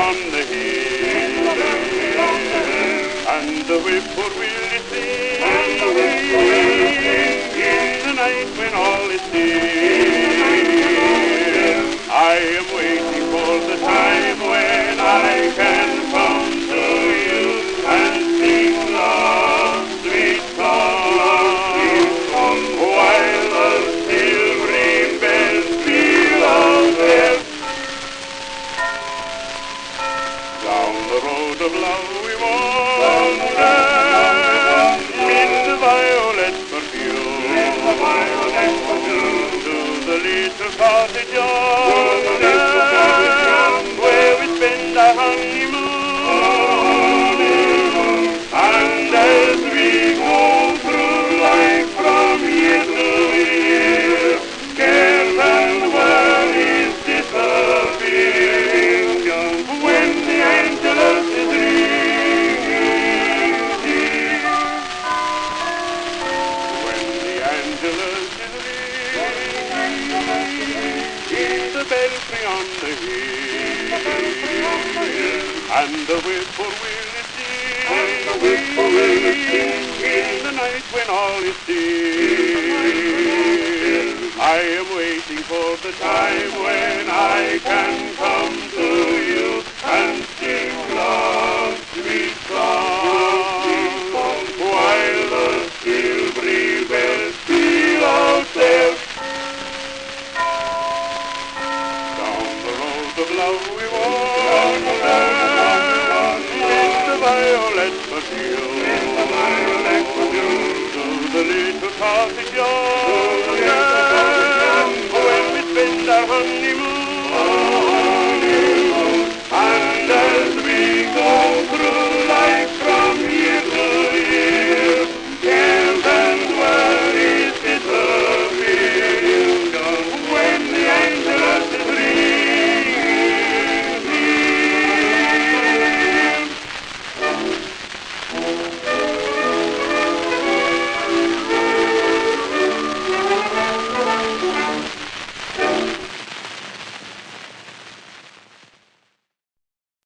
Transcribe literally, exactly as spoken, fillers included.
on the hill, and the whippoorwill is singing in the night when all is still. I am waiting for the time when I can come to you and sing love, sweet song, while the silvery bells peal out there. Down the road of love we wander, mid the violet perfume, to the little cottage yonder, where we spend our honeymoon. And as we go through life from year to year, cares and worries disappear. When the Angelus is ringing, when the Angelus is ringing, in the belfry on the hill, and the whippoorwill is singing in the night when all is still. I am waiting for the time when I can come to you and sing love, sweet song, while the silvery bells peal out there. Down the road of love we wander, in the violet perfume, to the little cottage yonder, when we spend our honeymoon.